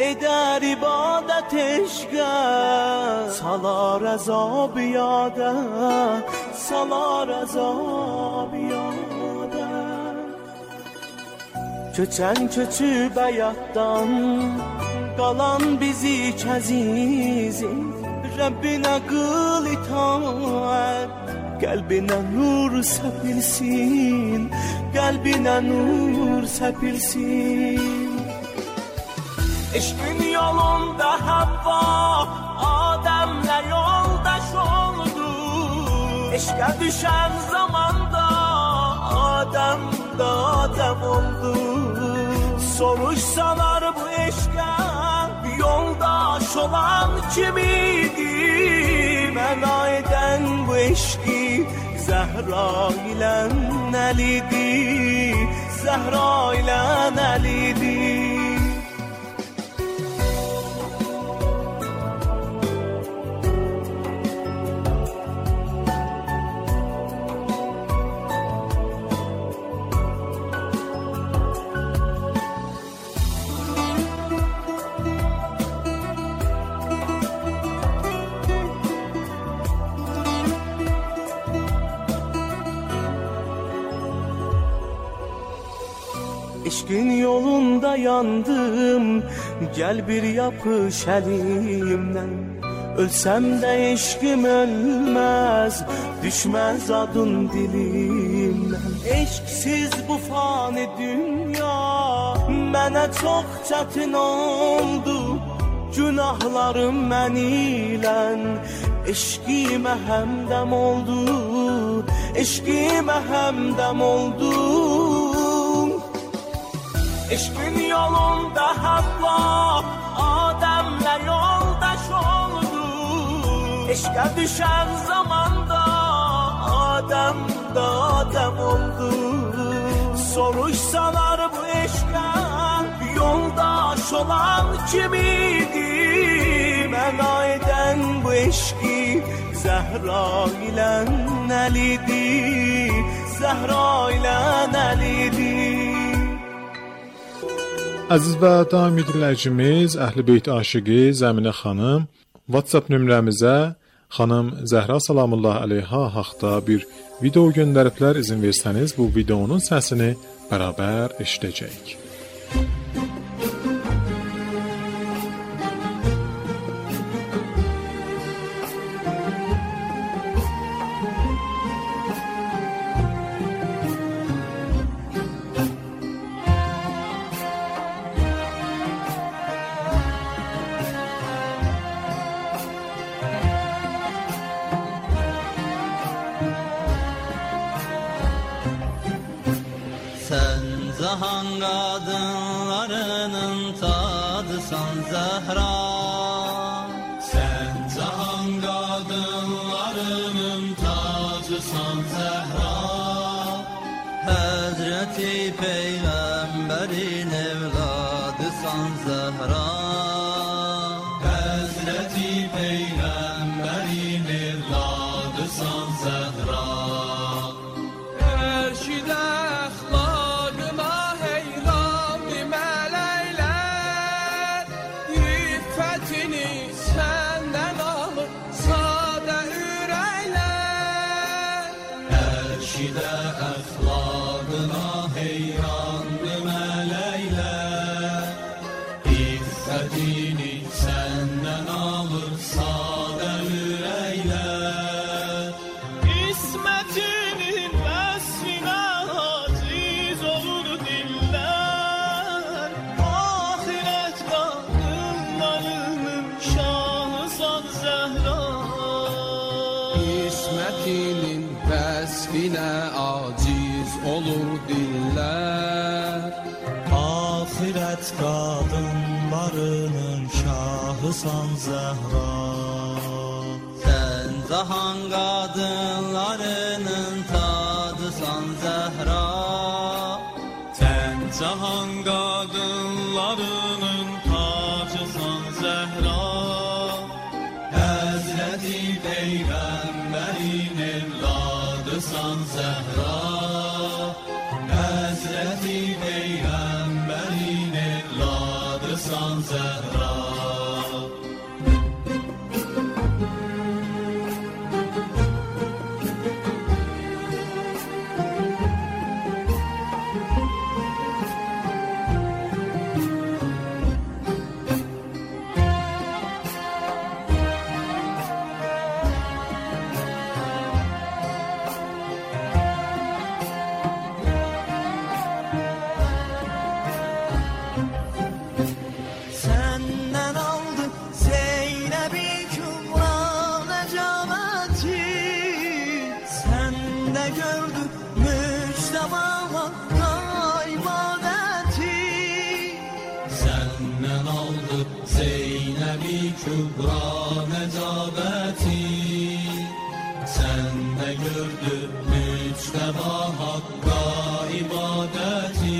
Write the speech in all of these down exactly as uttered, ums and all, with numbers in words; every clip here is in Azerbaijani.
eder ibadet eşqə, salar əzab yadə, salar əzab yadə. Köçən köçüb həyatdan, qalan bizi kəzizin, Rəbbinə qıl itaət, qəlbinə nur səpilsin, qəlbinə nur səpilsin. Eşqin yolunda Havva Adəmlə yoldaş oldu, eşqə düşən zamanda Adəm də Adəm oldu. Soruşsalar bu eşqə yoldaş olan kim idi, məna edən bu eşqi Zəhra ilə Əlidir, Zəhra ilə Əlidir. Eşqin yolunda yandım, gəl bir yapış əlimdən. Ölsəm də eşqim ölməz, düşməz adın dilimdən. Eşqsiz bu fani dünya mənə çox çətin oldu, günahlarım mən ilən eşqimə həmdəm oldu, eşqimə həmdəm oldu. Eşqin yolunda Havva Adəmlə yoldaş oldu, eşqə düşən zamanda Adəm də Adəm oldu. Soruşsalar bu eşqə yoldaş olan kim idi, məna edən bu eşqi Zəhra ilə Əlidir, Zəhra ilə Əlidir. Əziz və daimi dinləyicimiz, Əhl-i Beyt aşiqi Zəminə xanım WhatsApp nömrəmizə xanım Zəhra salamullah əleyha haqda bir video göndəriblər. İzin versəniz bu videonun səsini bərabər eşidəcəyik. Zahan kadınlarının tadısan Zehra, sen zahan kadınlarının tacısan Zehra. Hazreti Peygamberin evladısan Zehra, Hazreti Peygamberin evladısan Zehra. Erşide vasfine aciz olur diller. Ahiret kadınlarının şahısan Zehra. Sen zahan kadınlarının tadısan Zehra. Sen zahan kadınlarının tacısan Zehra. Hazreti Peygamberin evladısan Zehra. Hazreti Peygamberin evladısan evladısan Zəhra. Kübra necabəti səndə gördü müctəba haqqa ibadəti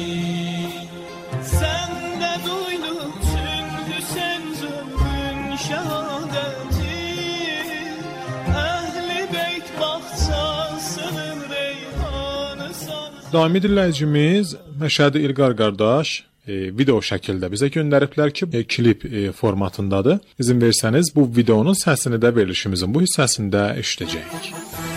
səndə duydu tüm Hüseyn zülmün şəhadəti Əhl-i Beyt bağçasının reyhanı san. Daimi dinləyicimiz Məşədi İlqar qardaş E, video şəkildə bizə göndəriblər ki, e, klip e, formatındadır. İzin versəniz bu videonun səsini də verilişimizin bu hissəsində eşidəcəyik.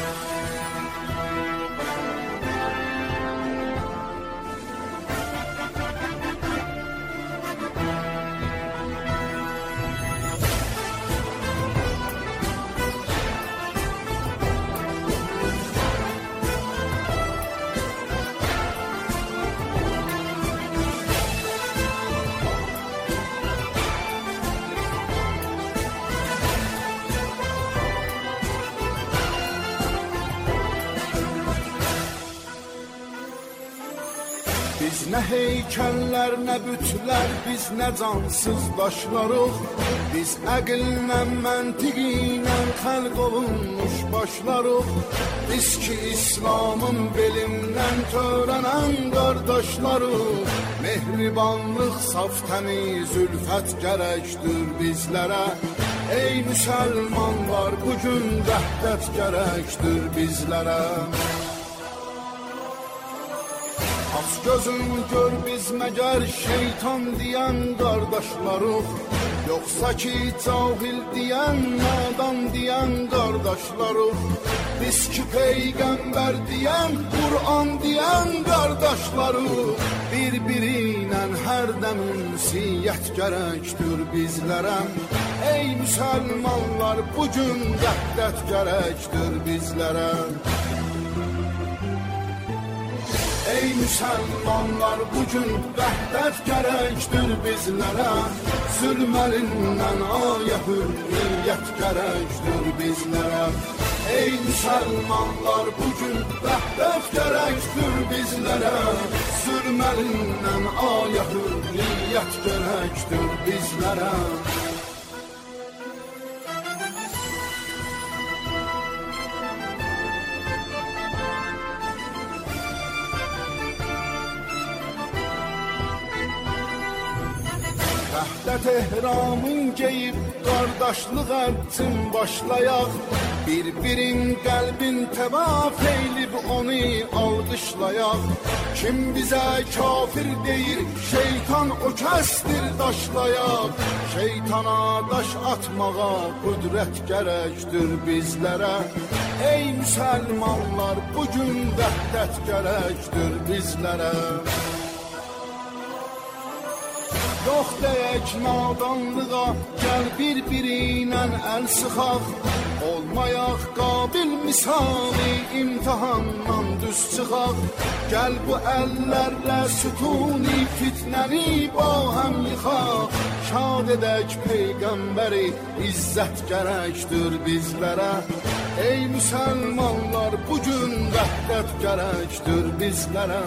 Biz nə heykəllər, nə bütlər, biz nə cansız daşlarıq. Biz əqillə, məntiqinə xəlq olunmuş başlarıq. Biz ki İslamın belindən törənən qardaşlarıq. Mehribanlıq, saf təmiz, ülfət gərəkdir bizlərə. Ey müsəlmanlar, bugün vəhdət gərəkdir bizlərə. Aç gözün gör biz məgər şeytan deyən qardaşlarıq. Yoxsa ki cahil deyən, nadan deyən qardaşlarıq. Biz ki peyğəmbər deyən, Qur'an deyən qardaşlarıq. Bir-biri ilə hər dəm ünsiyyət gərəkdir bizlərə. Ey müsəlmanlar, bugün vəhdət gərəkdir bizlərə. Ey müsəlmanlar, bugün vəhdət gərəkdir bizlərə. Zülm əlindən ayə hürriyyət gərəkdir bizlərə. Ey müsəlmanlar, bugün vəhdət gərəkdir bizlərə. Zülm əlindən ayə hürriyyət gərəkdir bizlərə. Vəhdət ehramın geyib, qardaşlıq ərçin başlayaq. Bir-birin qəlbin təvaf eylib, onu alqışlayaq. Kim bizə kafir deyir, şeytan o kəsdir daşlayaq. Şeytana daş atmağa qüdrət gərəkdir bizlərə. Ey müsəlmanlar, bugün vəhdət gərəkdir bizlərə. Yox deyək nadanlığa, gəl bir-birinə əl sıxaq. Olmayaq qabil misali, imtihandan düz çıxaq. Gəl bu əllərlə sütuni fitnəni bahəm yıxaq. Şad edək peyğəmbəri, izzət gərəkdir bizlərə. Ey müsəlmanlar, bugün vəhdət gərəkdir bizlərə.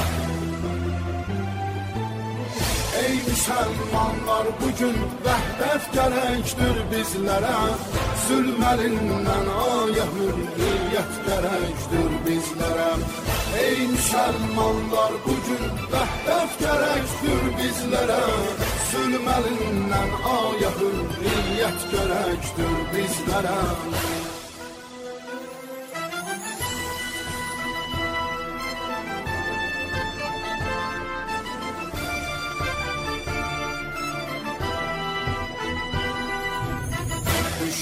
Ey müsəlmanlar, bugün vəhdət gərəkdir bizlərə. Zülm əlindən ayə hürriyyət gərəkdir bizlərə. Ey müsəlmanlar, bugün vəhdət gərəkdir bizlərə. Zülm əlindən ayə hürriyyət gərəkdir bizlərə.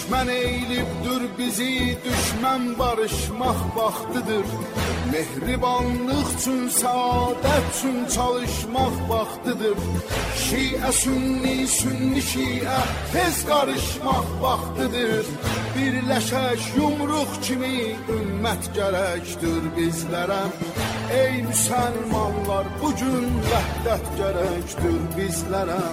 Düşmən eylibdir bizi, düşmən barışmaq vaxtıdır. Mehribanlıq üçün, saadət üçün çalışmaq vaxtıdır. Şiə, sünni, sünni, şiə tez qarışmaq vaxtıdır. Birləşək yumruq kimi ümmət gərəkdir bizlərə. Ey müsəlmanlar, bugün vəhdət gərəkdir bizlərə.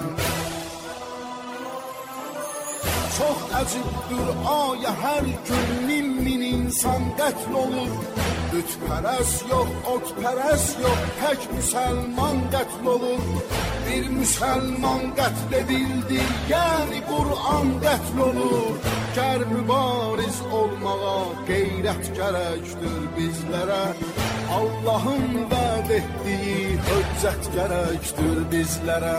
Çox əcibdir aya, hər gün min min insan qətl olur. Bütpərəs yox, otpərəs yox, tək müsəlman qətl olur. Bir müsəlman qətl edildi, yəni Qur'an qətl olur. Gər mübariz olmağa qeyrət gərəkdir bizlərə. Allahın vəd etdiyi höccət gərəkdir bizlərə.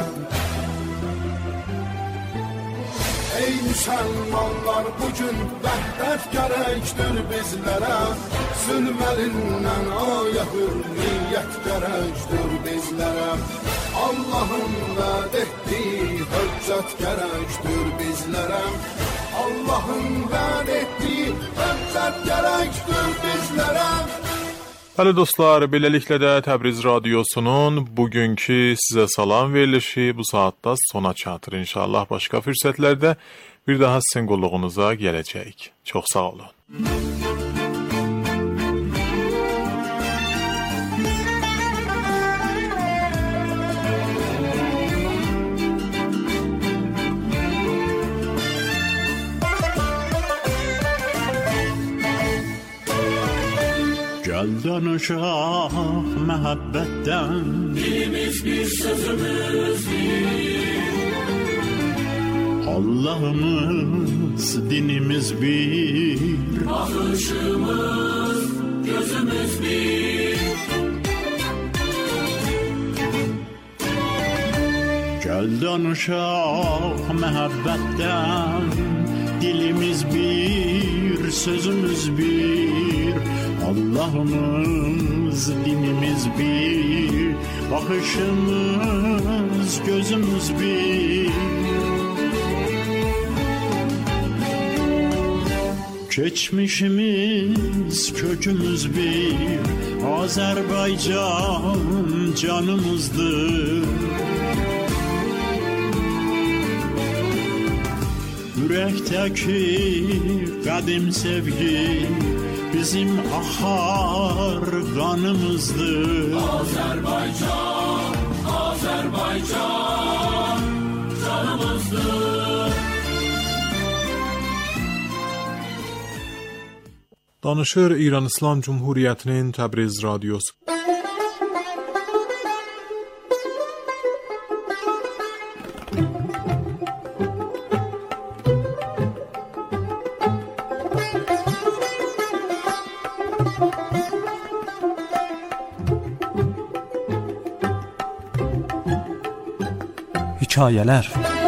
Ey müsəlmanlar, bugün vəhdət gərəkdir bizlərə. Zülm əlindən aya hürriyyət gərəkdir bizlərə. Allahın vəd etdiyi höccət gərəkdir bizlərə. Allahın vəd etdiyi höccət gərəkdir bizlərə. Bəli dostlar, beləliklə də Təbriz Radiosunun bugünkü sizə salam verilişi bu saatda sona çatır. İnşallah başqa fürsətlərdə bir daha sizin qulluğunuza gələcəyik. Çox sağ olun. Gel danışaq məhəbbətdən, Dilimiz bir, sözümüz bir. Allah'ımız, dinimiz bir. Bakışımız, gözümüz bir. Gel danışaq məhəbbətdən, dilimiz bir, sözümüz bir. Allah'ımız, dinimiz bir. Bakışımız, gözümüz bir. Geçmişimiz, kökümüz bir. Azerbaycan canımızdır. Yürekteki kadim sevgi bizim ahar kanımızdır. Azerbaycan, Azerbaycan canımızdır. Danışır İran İslam Cumhuriyyətinin Təbriz Radiosu. Hekayələr.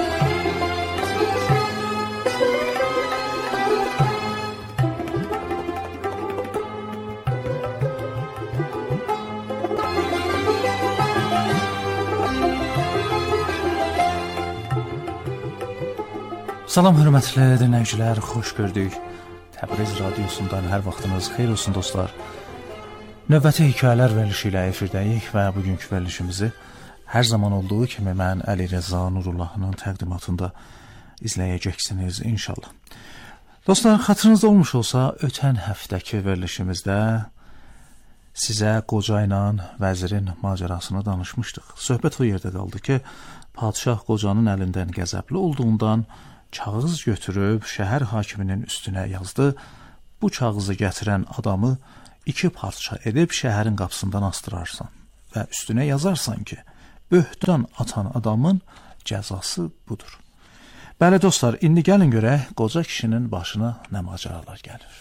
Salam hörmətli dinləyicilər, xoş gördük. Təbriz Radiosundan hər vaxtınız xeyir olsun dostlar. Növbəti hekayələr verilişi ilə efirdəyik və bugünkü verilişimizi hər zaman olduğu kimi mən Əli Rəza Nurullahının təqdimatında izləyəcəksiniz inşallah. Dostlar, xatırınızda olmuş olsa, ötən həftəki verilişimizdə sizə qoca ilə vəzirin macərasını danışmışdıq. Söhbət o yerdə qaldı ki, padişah qocanın əlindən qəzəbli olduğundan kağız götürüb şəhər hakiminin üstünə yazdı. Bu kağızı gətirən adamı iki parça edib şəhərin qapısından astırarsan və üstünə yazarsan ki, böhtan atan adamın cəzası budur. Bəli dostlar, indi gəlin görək qoca kişinin başına nə macəralar gəlir.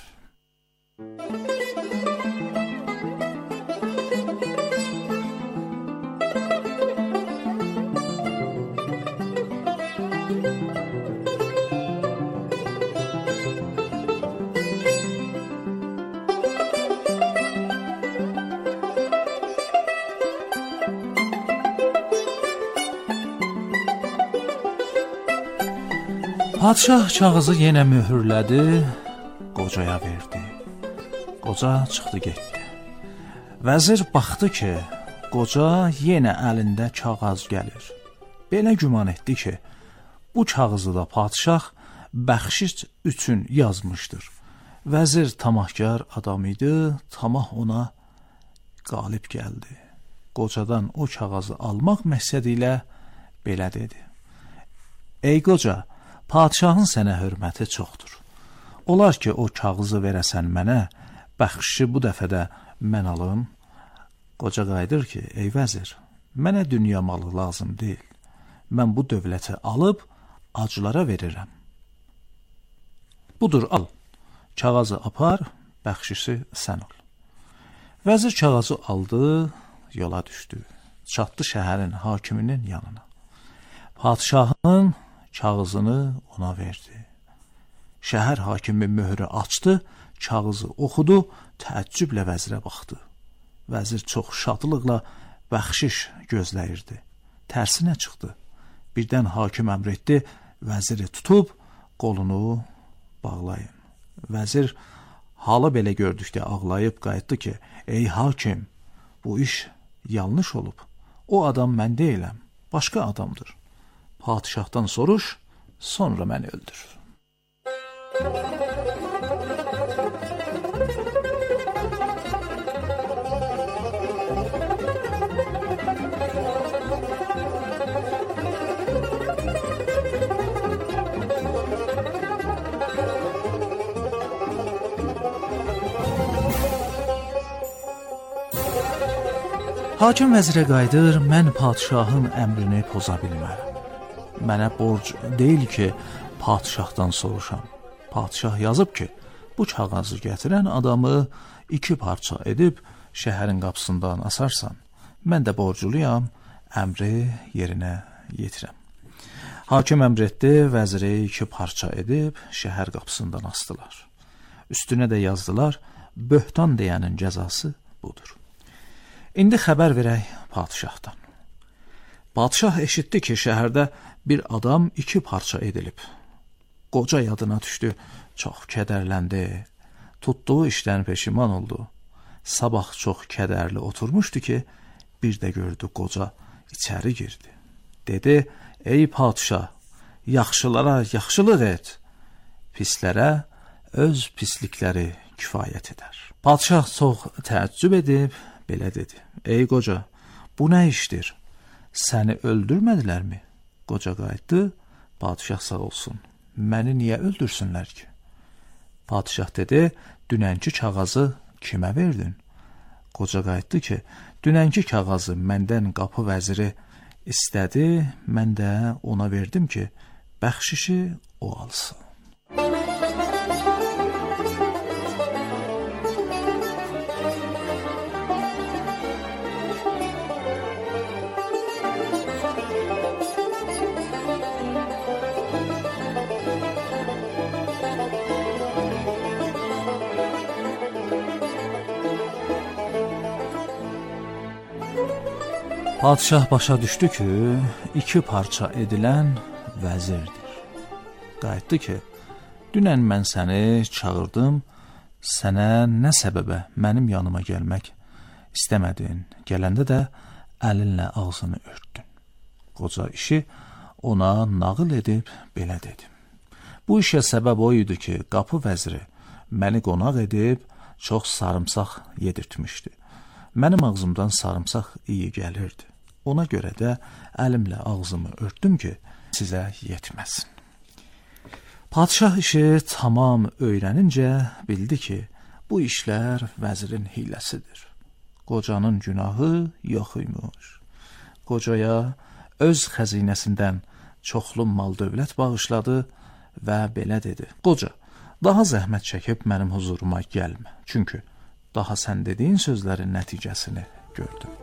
Padşah kağızı yenə möhürlədi, qocaya verdi. Qoca çıxdı getdi. Vəzir baxdı ki, qoca yenə əlində kağız gəlir. Belə güman etdi ki, bu kağızı da padşah bəxşiş üçün yazmışdır. Vəzir tamahkar adam idi, tamah ona qalib gəldi. Qocadan o kağızı almaq məqsədi ilə belə dedi. Ey qoca, padşahın sənə hörməti çoxdur. Olar ki, o kağızı verəsən mənə, bəxşişi bu dəfə də mən alım. Qoca qayıdır ki, ey vəzir, mənə dünya malı lazım deyil. Mən bu dövləti alıb acılara verirəm. Budur, al. Kağızı apar, bəxşişi sən ol. Vəzir kağızı aldı, yola düşdü. Çatdı şəhərin hakiminin yanına. Padşahın kağızını ona verdi. Şəhər hakimi möhrü açdı, kağızı oxudu, təəccüblə vəzirə baxdı. Vəzir çox şadlıqla bəxşiş gözləyirdi. Tərsinə çıxdı. Birdən hakim əmr etdi, vəziri tutub qolunu bağlayın. Vəzir halı belə gördükdə ağlayıb qayıtdı ki, ey hakim, bu iş yanlış olub. O adam mən deyiləm, başqa adamdır. Padişahdan soruş, sonra məni öldür. Hakim vəzirə qayıdır, mən padişahın əmrini poza bilmərəm. Mənə borc deyil ki, padişahdan soruşam. Padişah yazıb ki, bu kağızı gətirən adamı iki parça edib şəhərin qapısından asarsan. Mən də borculuyam, əmri yerinə yetirəm. Hakim əmr etdi, vəziri iki parça edib şəhər qapısından asdılar. Üstünə də yazdılar, böhtan deyənin cəzası budur. İndi xəbər verək padişahdan. Padişah eşitdi ki, şəhərdə bir adam iki parça edilib. Qoca yadına düşdü, çox kədərləndi. Tutduğu işdən peşiman oldu. Sabah çox kədərli oturmuşdu ki, bir də gördü qoca içəri girdi. Dedi, ey padişah, yaxşılara yaxşılıq et, pislərə öz pislikləri kifayət edər. Padişah çox təəccüb edib, belə dedi, ey qoca, bu nə işdir? Səni öldürmədilərmi? Qoca qayıtdı, padişah sağ olsun, məni niyə öldürsünlər ki? Padişah dedi, dünənki kağızı kimə verdin? Qoca qayıtdı ki, dünənki kağızı məndən qapı vəziri istədi, mən də ona verdim ki, bəxşişi o alsın. Padişah başa düşdü ki, iki parça edilən vəzirdir. Qayıtdı ki, dünən mən səni çağırdım, sənə nə səbəbə mənim yanıma gəlmək istəmədin, gələndə də əlinlə ağzını örtdün. Qoca işi ona nağıl edib belə dedi. Bu işə səbəb o idi ki, qapı vəziri məni qonaq edib çox sarımsaq yedirtmişdi. Mənim ağzımdan sarımsaq iyi gəlirdi. Ona görə də əlimlə ağzımı örtdüm ki, sizə yetməsin. Padişah işi tamam öyrənincə bildi ki, bu işlər vəzirin hiləsidir. Qocanın günahı yox imiş. Qocaya öz xəzinəsindən çoxlu mal dövlət bağışladı və belə dedi. Qoca, daha zəhmət çəkib mənim huzuruma gəlmə. Çünki daha sən dediyin sözlərin nəticəsini gördüm.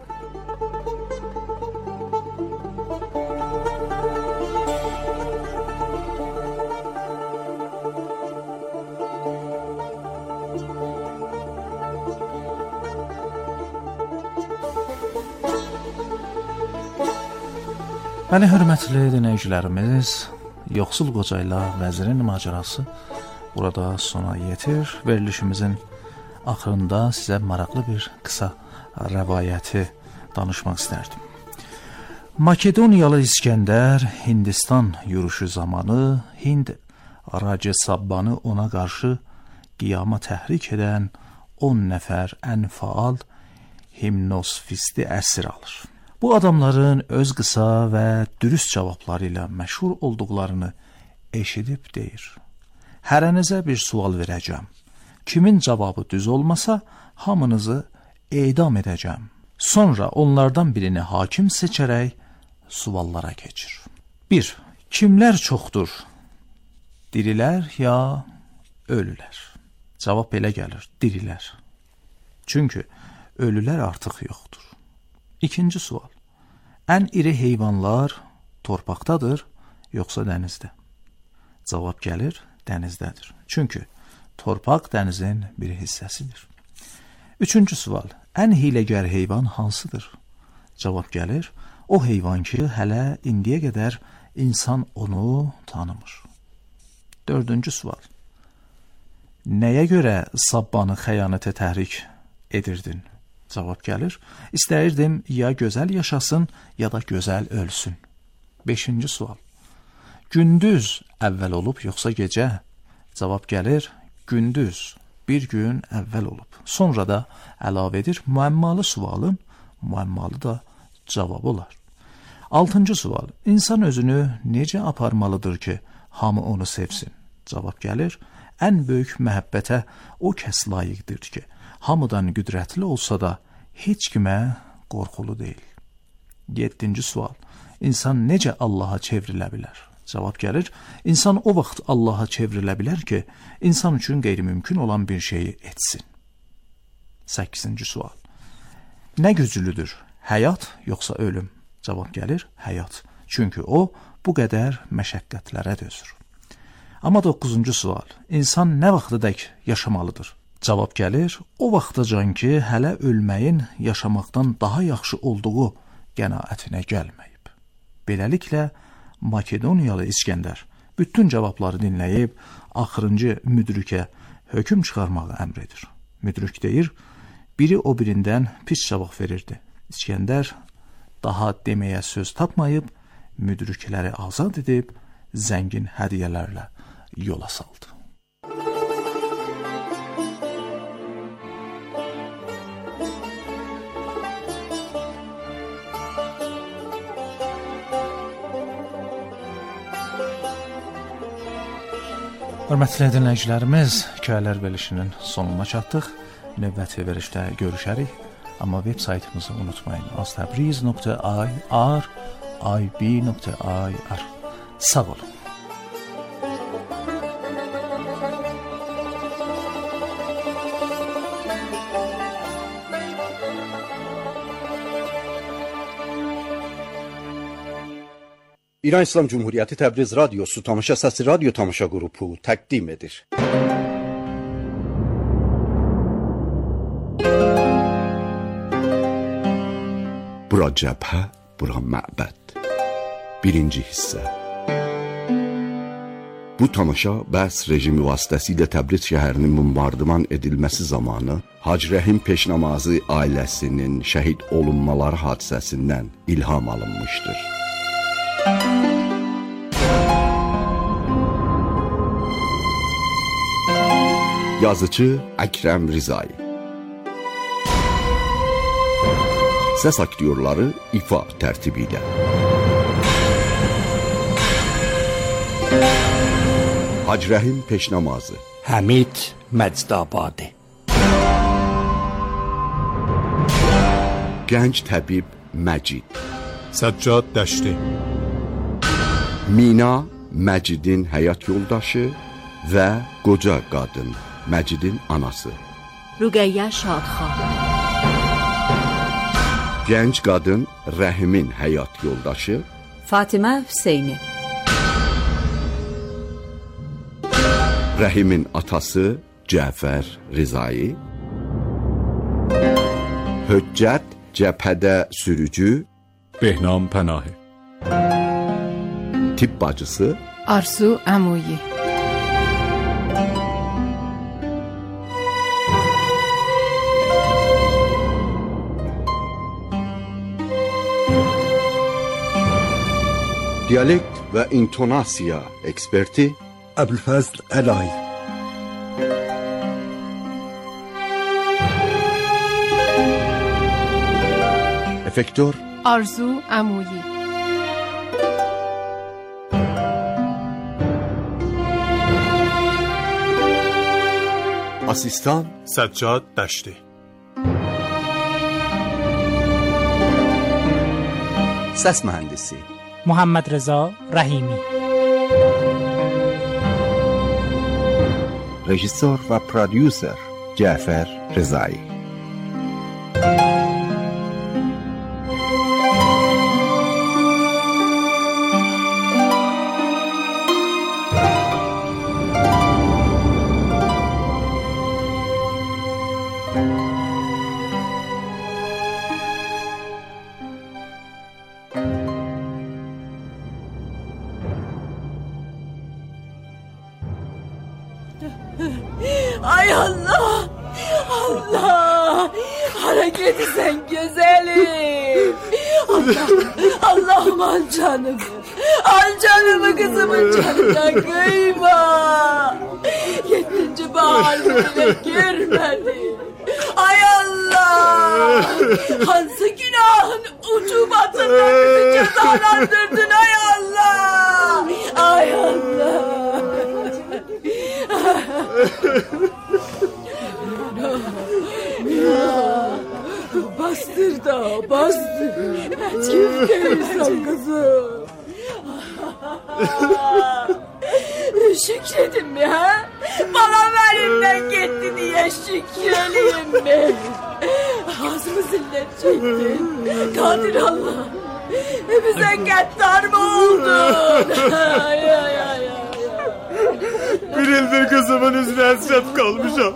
Bəli, hörmətli dinləyicilərimiz, yoxsul qoca ilə vəzirin macərası burada sona yetir. Verilişimizin axırında sizə maraqlı bir qısa rəvayəti danışmaq istərdim. Makedoniyalı İskəndər Hindistan yürüşü zamanı Hind Raca Sabbanı ona qarşı qiyama təhrik edən on nəfər ən faal himnosfisti əsir alır. Bu adamların öz qısa və dürüst cavabları ilə məşhur olduqlarını eşidib deyir: Hərənizə bir sual verəcəm. Kimin cavabı düz olmasa, hamınızı edam edəcəm. Sonra onlardan birini hakim seçərək suallara keçir. bir. Kimlər çoxdur? Dirilər ya ölülər? Cavab belə gəlir: dirilər. Çünki ölülər artıq yoxdur. İkinci sual. Ən iri heyvanlar torpaqdadır, yoxsa dənizdə? Cavab gəlir: dənizdədir. Çünki torpaq dənizin bir hissəsidir. Üçüncü sual. Ən hiləgər heyvan hansıdır? Cavab gəlir: o heyvan ki, hələ indiyə qədər insan onu tanımır. Dördüncü sual. Nəyə görə Sabbanı xəyanətə təhrik edirdin? Cavab gəlir: İstəyirdim ya gözəl yaşasın, ya da gözəl ölsün. Beşinci sual. Gündüz əvvəl olub, yoxsa gecə? Cavab gəlir: gündüz, bir gün əvvəl olub. Sonra da əlavə edir: müəmmalı sualın müəmmalı da cavabı olar. Altıncı sual. İnsan özünü necə aparmalıdır ki, hamı onu sevsin? Cavab gəlir: ən böyük məhəbbətə o kəs layiqdir ki, hamıdan qüdrətli olsa da heç kimə qorxulu deyil. Yeddinci sual. İnsan necə Allaha çevrilə bilər? Cavab gəlir: insan o vaxt Allaha çevrilə bilər ki, insan üçün qeyri-mümkün olan bir şeyi etsin. Səkkizinci sual. Nə güclüdür? Həyat yoxsa ölüm? Cavab gəlir: həyat. Çünki o bu qədər məşəqqətlərə dözür. Amma doqquzuncu sual. İnsan nə vaxtadək yaşamalıdır? Cavab gəlir: o vaxtacan ki, hələ ölməyin yaşamaqdan daha yaxşı olduğu qənaətinə gəlməyib. Beləliklə, Makedoniyalı İskəndər bütün cavabları dinləyib, axırıncı müdrikə hökm çıxarmağı əmr edir. Müdrik deyir: biri o birindən pis cavab verirdi. İskəndər daha deməyə söz tapmayıb, müdrikləri azad edib, zəngin hədiyyələrlə yola saldı. Hörmətli dinləyicilərimiz, hekayələr verilişinin sonuna çatdıq. Növbəti verilişdə görüşərik. Amma veb saytımızı unutmayın: aztabriz nöqtə i r i b nöqtə i r. Sağ olun. İran İslam Cumhuriyeti Təbriz Radyosu Tamaşa Səsi Radyo Tamaşa Qrupu təqdim edir. Bura cəbhə, bura məbəd. Birinci hissə. Bu tamaşa bəs rejimi vasitəsilə Təbriz şəhərinin bombardıman edilməsi zamanı Hacı Rəhim Peşnamazı ailəsinin şəhid olunmaları hadisəsindən ilham alınmışdır. Yazıcı Əkrəm Rizai. Səs aktyorları ifa tərtibi ilə. Hacı Rəhim Peşnamazı, Həmid Məcdabadi, Gənc təbib Məcid, Səccad Dəşti, Mina Məcidin həyat yoldaşı və qoca qadın Məcidin anası, Rüqəyyə Şadxan, Gənc qadın Rəhimin həyat yoldaşı Fatimə Hüseyni, Rəhimin atası Cəfər Rizai, Höccət cəbhədə sürücü Behnam Pənahi, tibb bacısı Arzu Əmoyi. Dialekt və intonasiya eksperti Əbülfəzl Əlay. Efektör Arzu Əmoyi. Asistan Səccad Dəşti. Səs mühəndisi Muhammed Reza Rahimi. Rejissor və prodüser Cəfər Rızai. Ay Allah! Allah! Hareket etsen güzelim! Allah! Allah'ım al canımı! Al canımı kızımın canına kıyma! Yedinci bahar bile girmedi! Ay Allah! Hansı günahın ucubatından bizi cezalandırdın ay Allah! Ay Allah! Bastır da bastır. Kim değilsen kızım. Şükredin mi ha? Bana elimden gitti diye şükredeyim mi? Ağzımı zillet çektin. Kadir Allah. Bize gaddar mı oldun? Ay ay ay ay. Bir ildir kızımın üzerine hasret kalmışam.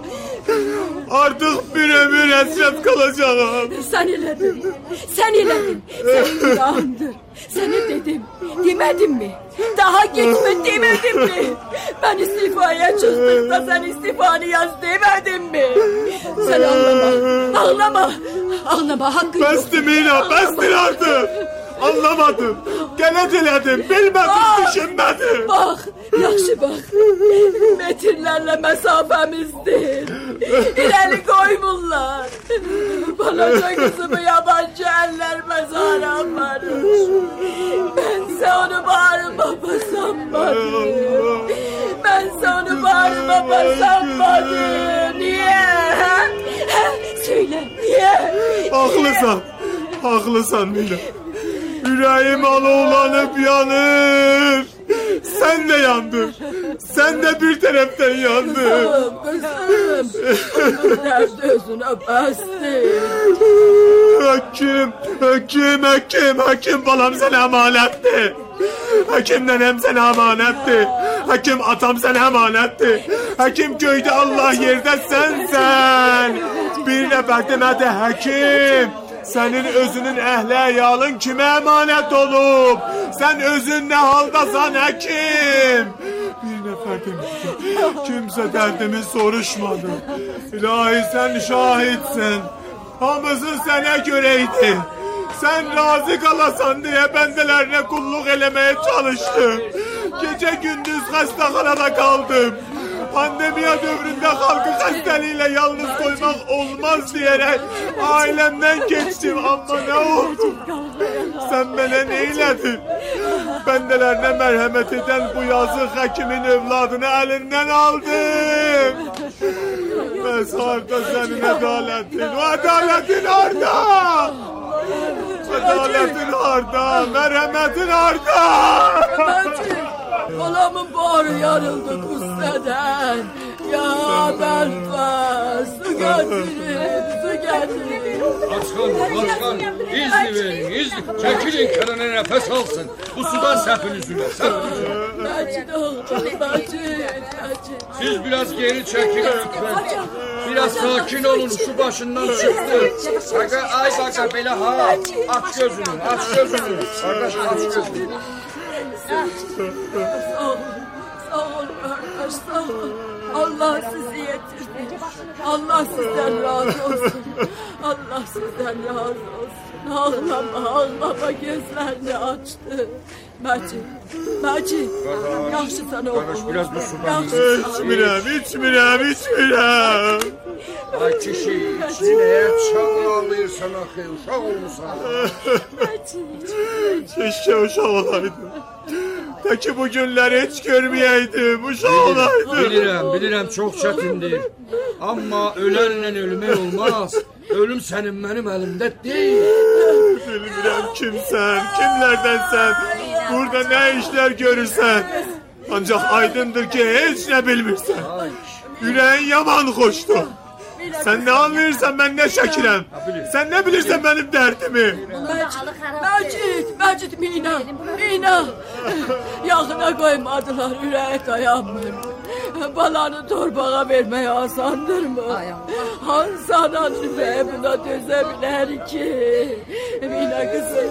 Artık bir ömür hasret kalacağım. Sen iledin. Sen iledin. Senin günahındır. Sana dedim. Demedim mi? Daha gitme demedim mi? Ben istifaya çıktım da sen istifanı yaz demedim mi? Sen ağlama. Ağlama. Ağlama. Hakkın yok. Bastım İla. Bastır artık. Anlamadım. Gelet eledim. Bilmedim. Bak, düşünmedim. Bak. Yaxşı bak. Metrlerle mesafemizdir. İleri koymurlar. Balaca kızımı yabancı eller mezara aparır. Bense onu bağrıma basanmadım. Bense onu bağrıma basanmadım. Niye? Söyle niye? Haklısın. Haklısın Mila. Yüreğim alovlanıp yanır. Sen de yandın. Sen de bir taraftan yandın. Kızım, kızım. Nerede özüne bastı? Hakim, hakim, hakim, hakim balam sana emanetti. Hakim nenem sana emanetti. Hakim atam sana emanetti. Hakim köyde Allah yerde sen sen. Bir nefer demedi hakim. Senin özünün ehli yalın kime emanet olup? Sen özün ne haldasan hakim? Bir nefer demişti. Kimse derdimi soruşmadı. İlahi sen şahitsin. Hamızın sana göreydi. Sen razı kalasan diye bendelerine kulluk elemeye çalıştım. Gece gündüz hastahanada kaldım. Pandemiya dövründe halkı hastalığıyla yalnız koymak olmaz diyerek ailemden geçtim ama ne oldu? Sen bana neyledin? Bendelerine merhamet eden bu yazık hakimin evladını elinden aldım. Mezarda senin adaletin, o adaletin orada. Adaletin orada, merhametin orada. Kolamın bağrı yarıldı kutseden. Ya Belfast, su getirin, su getirin. Başkan, başkan, izni verin, izni. Çekilin kenara nefes alsın. Bu sudan sepin yüzüne, sepin yüzüne. Necid oğlum, Necid, Necid. Siz biraz geri çekilin lütfen. Biraz sakin olun, su başından çıktı. Baka, ay baka, böyle ha. Aç gözünü, aç gözünü. Kardeş, aç gözünü. Sağ ol. Arkadaş sağ olun. Allah sizi yetirdi. Allah sizden razı olsun. Allah sizden razı olsun. Ağlama, ağlama, gözlerini açtı. Məcid, Məcid, yaxşı sana oğlum. Biraz bu su bana. İçmirəm, içmirəm, içmirəm. Ay kişi, içinəyə çaq ağlayırsan axı, uşaq olmuşsan. Keşke uşaq olaydım. Peki bu günləri heç görməyəydim, uşaq olaydım. Bilirəm, bilirəm, çox çətindir. Amma ölərlə ölmək olmaz. Ölüm sənin mənim əlimdə deyil. Bilmirəm kimsən, kimlərdənsən, burada nə işlər görürsən. Ancaq aydındır ki, heç nə bilmirsən. Ürəyin yaman xoşdur. Sən nə anlayırsan, mən nə çəkirəm. Sən nə bilirsən mənim dərdimi. Məcid, Məcid, Mina, Mina. Yaxına qoymadılar, ürəyi dayanmır. Balanı torbağa vermək asandırmı? Hansı ananın ürəyi buna dözə bilər ki? Mina qızım.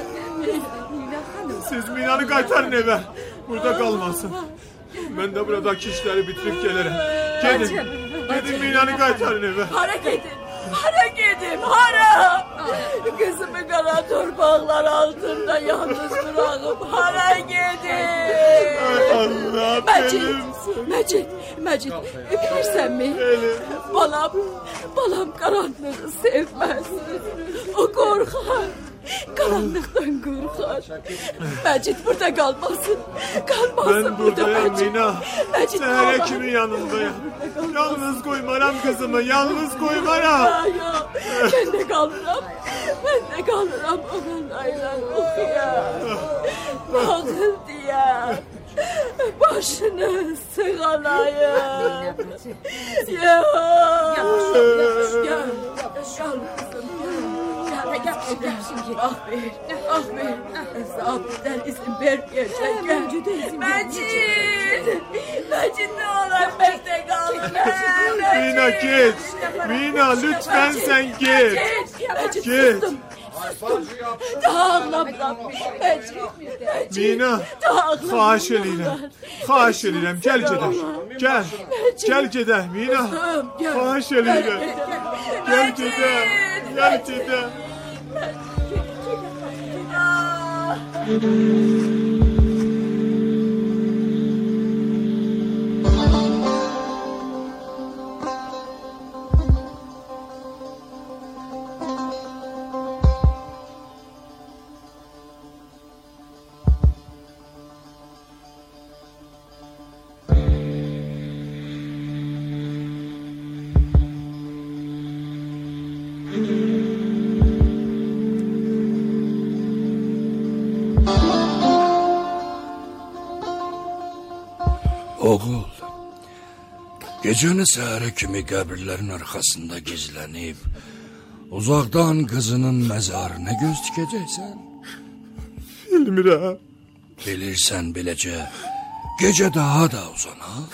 Siz Mina'nı qaytarın evə. Burada qalmasın. Mən də buradakı işləri bitirib gələrəm. Gedin, gedin Mina'nı qaytarın evə. Hara gedin, hara gedin, hara? Kızımı qara torpaqlar altında yalnız bırakıp hara gedin? Allah Məcid, Məcid, Məcid, bilirsən mi? Balam, balam qaranlığı sevməz. O qorxar. Karanlıktan korkar. Məcid burada kalmasın. Kalmasın ben burada buradayım Məcid. Mina. Məcid Seher kimin yanındayım. Yalnız koymaram kızımı. Yalnız koymaram. Yok. Ben de kalıram. Ben de kalıram. Onunla okuyam. Bakıl diye. Başını sığalayım. Ya. Gel. Gel kızım. Gel. Ah ver, ah ver. Zabitler izin vermeyecek. Məcid, Məcid ne olur bende kal. Mina git. Mina lütfen sen git. Məcid Git. sustum. Sustum. Daha ağlamam. Məcid, Məcid. Mina, xahiş edirəm. Xahiş edirəm, gəl gedək. Gəl, gəl gedək Mina. Xahiş edirəm. Gəl gedək, gəl gedək. Oğul, gecəni səhərə kimi qəbirlərin arxasında gizlənib, uzaqdan qızının məzarına göz tikəcəksən. Bilmirəm. Bilirsən beləcə, gecə daha da uzanar.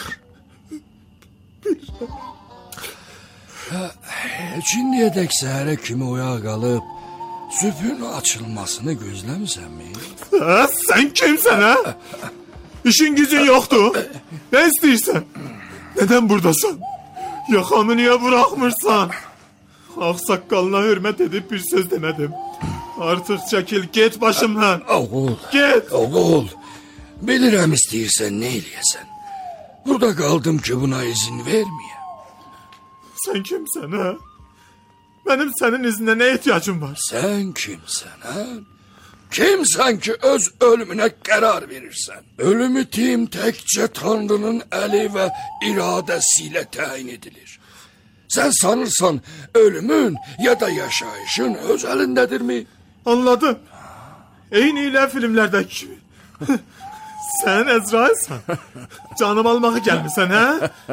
Heç indiyədək səhərə kimi oyaq qalıb, sübhün açılmasını gözləmisənmi? Ha, sən kimsən ha? İşin gücün yoktu. Ne istiyorsan? Neden buradasın? Yakamı niye bırakmırsan? Aksakalına hürmet edip bir söz demedim. Artık çekil git başımdan. Oğul. Git. Oğul. Bilirəm istəyirsən ne eləyəsən. Burada kaldım ki buna izin vermeyeyim. Sen kimsen ha? Benim senin iznine ne ihtiyacım var? Sen kimsen ha? Kimsən ki öz ölümünə qərar verirsən? Ölümü tim təkcə Tanrının əli və iradəsilə təyin edilir. Sən sanırsan ölümün ya da yaşayışın öz əlindədirmi? Anladım. Eyniyle filmlerdeki gibi. Sen Ezrail'sen. Canım almağa gelmişsin ha?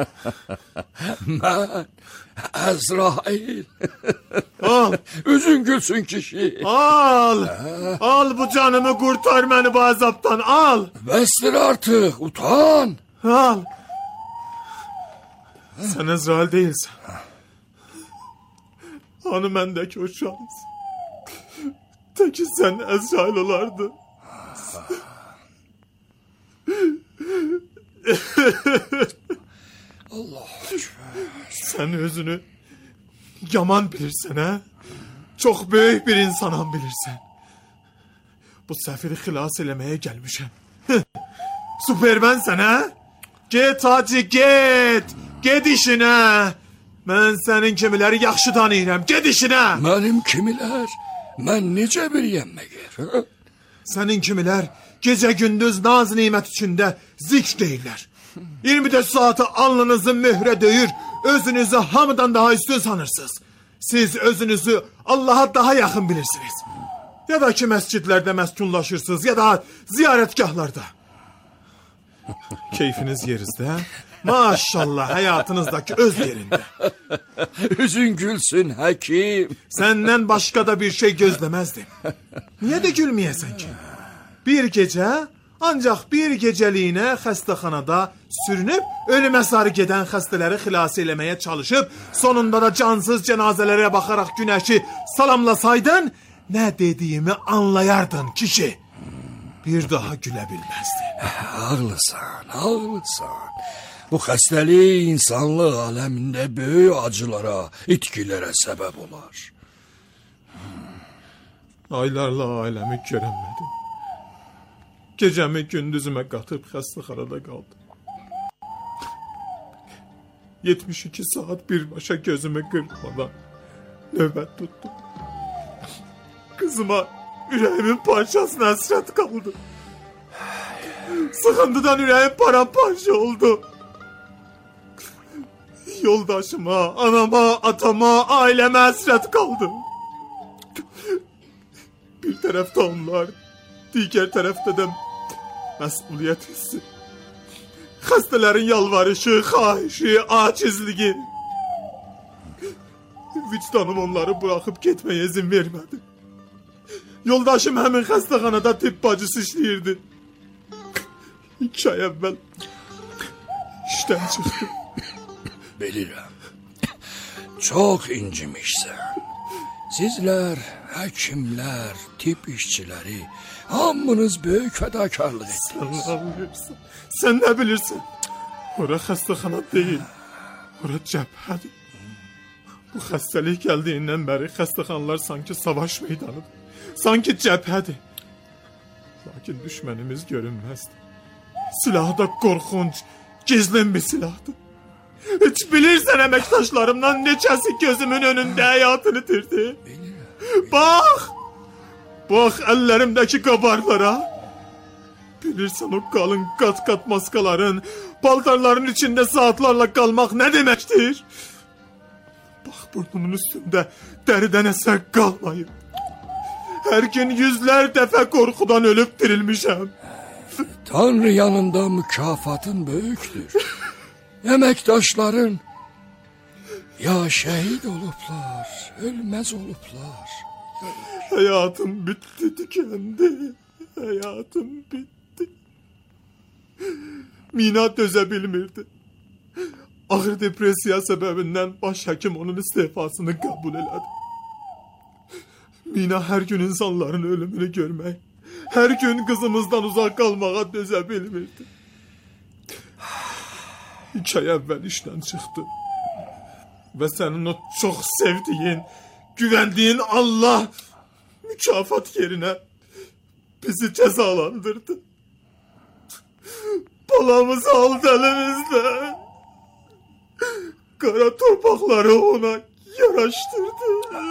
Mən Əzrail. Al. Üzün gülsün kişi. Al. Al bu canımı kurtar beni bu azaptan al. Bəsdir artıq utan. Al. Sen Ezrail değilsin. Onu məndəki o şans. Teki sen Ezrail olardın. özünü yaman bilirsən, hə? Çox böyük bir insanam bilirsən. Bu səfiri xilas eləməyə gəlmişəm. Supermensən, hə? Get hacı, get! Get işinə! Mən sənin kimiləri yaxşı tanıyıram, get işinə! Mənim kimilər? Mən necə biriyəm məgər? Sənin kimilər gecə gündüz naz nimət içində zikr deyirlər. iyirmi dörd saatı alnınızı mührə döyür, özünüzü hamıdan daha üstün sanırsınız. Siz özünüzü Allah'a daha yaxın bilirsiniz. Ya da ki məscidlərdə məskunlaşırsınız, ya da ziyarətgahlarda. Keyfiniz yerinizdə, maşallah həyatınızdakı öz yerində. Üzün gülsün həkim. Səndən başqa da bir şey gözləməzdim. Niyə də gülməyəsən ki? Bir gecə, ancaq bir gecəliyinə xəstəxanada sürünüb, ölümə sarı gedən xəstələri xilas eləməyə çalışıb, sonunda da cansız cənazələrə baxaraq günəşi salamlasaydın, nə dediyimi anlayardın kişi. Bir daha gülə bilməzdin. Ağlısan, ağlısan. Bu xəstəlik insanlıq aləmində böyük acılara, itkilərə səbəb olar. Aylarla ailəmi görənmədim. Gecəmi gündüzümə qatıb xəstəxanada qaldım. yetmiş iki saat birbaşa gözümü qırpmadan növbət tutdum. Kızıma ürəyimin parçasına həsrət qaldı. Sıxıntıdan ürəyim paramparça oldu. Yoldaşıma, anama, atama, ailəmə həsrət qaldı. Bir tərəfdə onlar, digər tərəfdə də məsuliyyət hissi. Xəstələrin yalvarışı, xahişi, acizliyi. Vicdanım onları buraxıb getməyə izin vermədi. Yoldaşım həmin xəstəxanada tibb bacısı işləyirdi. İki ay əvvəl işdən çıxdı. Bilirəm. Çox incimişsən. Sizlər, həkimlər, tibb işçiləri, hamınız böyük fədakarlıq etdiniz. Sən nə bilirsən? Sən nə bilirsən? Ora xəstəxana deyil, ora cəbhədir. Bu xəstəlik gəldiyindən bəri xəstəxanalar sanki savaş meydanıdır. Sanki cəbhədir. Lakin düşmənimiz görünməzdir. Silahı da qorxunc, gizlin bir silahdır. Heç bilirsən əməkdaşlarımdan neçəsi gözümün önündə həyatını itirdi? Bax! Bax əllərimdəki qabarlara. Bilirsən o qalın qat-qat maskaların, paltarların içində saatlarla qalmaq nə deməkdir? Bax burnumun üstündə dəridən əsər qalmayıb. Hər gün yüzlər dəfə qorxudan ölüb dirilmişəm. Tanrı yanında mükafatın böyükdür. Əməkdaşların ya şəhid olublar, ölməz olublar. Həyatım bitdi, tükendi. Həyatım bitdi. Mina dözə bilmirdi. Ağır depresiya səbəbindən baş həkim onun istifasını qəbul elədi. Mina hər gün insanların ölümünü görmək, hər gün qızımızdan uzaq qalmağa dözə bilmirdi. İki ay əvvəl işdən çıxdı. Və sənin o çox sevdiyin, güvəndiyin Allah mükafat yerinə bizi cəzalandırdı. Balamızı aldı əlimizdən. Qara torpaqları ona yaraşdırdı.